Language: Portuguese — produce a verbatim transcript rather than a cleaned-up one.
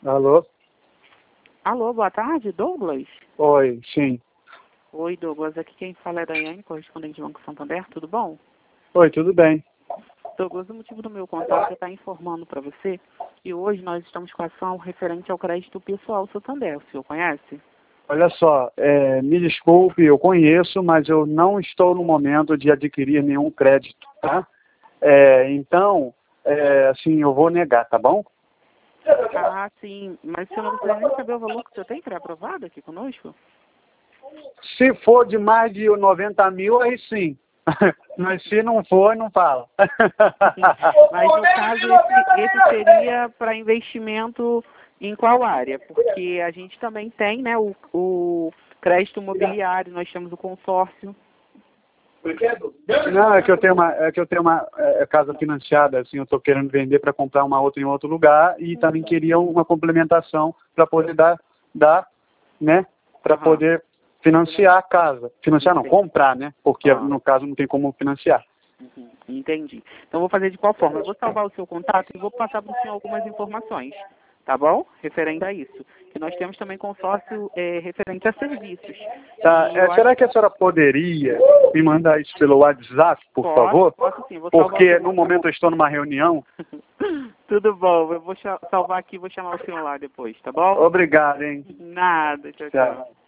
Alô? Alô, boa tarde, Douglas? Oi, sim. Oi, Douglas, aqui quem fala é Daiane, correspondente do Banco Santander, tudo bom? Oi, tudo bem? Douglas, o motivo do meu contato é estar informando para você que hoje nós estamos com a ação referente ao crédito pessoal Santander, o senhor conhece? Olha só, é, me desculpe, eu conheço, mas eu não estou no momento de adquirir nenhum crédito, tá? É, então, é, assim, eu vou negar, tá bom? Ah, sim, mas o senhor não gostaria nem de saber o valor que o senhor tem para aprovado aqui conosco? Se for de mais de noventa mil, aí sim. Mas se não for, não fala. Mas no caso, esse, esse seria para investimento em qual área? Porque a gente também tem, né, o, o crédito imobiliário, nós temos o consórcio. Não, é que eu tenho uma, é que eu tenho uma é, casa financiada, assim, eu estou querendo vender para comprar uma outra em outro lugar e também queria uma complementação para poder dar, dar, né, para Aham. poder financiar a casa. Financiar não, comprar, né, porque Ah. no caso não tem como financiar. Uhum, entendi. Então, vou fazer de qual forma? Eu vou salvar o seu contato e vou passar para o senhor algumas informações, tá bom? Referente a isso. Que nós temos também consórcio é, referente a serviços. Tá, E é, eu será acho que a senhora poderia me mandar isso pelo WhatsApp, por posso, favor? posso sim. Vou salvar o Porque seu no contato. momento eu estou numa reunião. Tudo bom. Eu vou cha- salvar aqui e vou chamar o senhor lá depois, tá bom? Obrigado, hein? Nada. Tchau, tchau. Tchau.